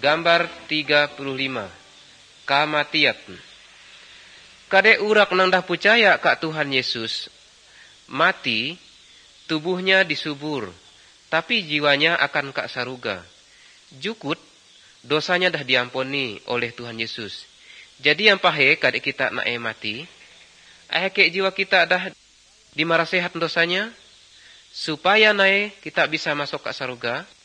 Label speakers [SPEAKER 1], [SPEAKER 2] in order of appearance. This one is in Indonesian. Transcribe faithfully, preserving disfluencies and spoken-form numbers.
[SPEAKER 1] Gambar tiga puluh lima. Kamatiat. Kade urak nang dah percaya kak Tuhan Yesus mati, tubuhnya disubur, tapi jiwanya akan kak saruga. Jukut, dosanya dah diampuni oleh Tuhan Yesus. Jadi yang pahe kade kita nae mati, eh ke jiwa kita dah dimarasehat dosanya, supaya nae kita bisa masuk kak saruga.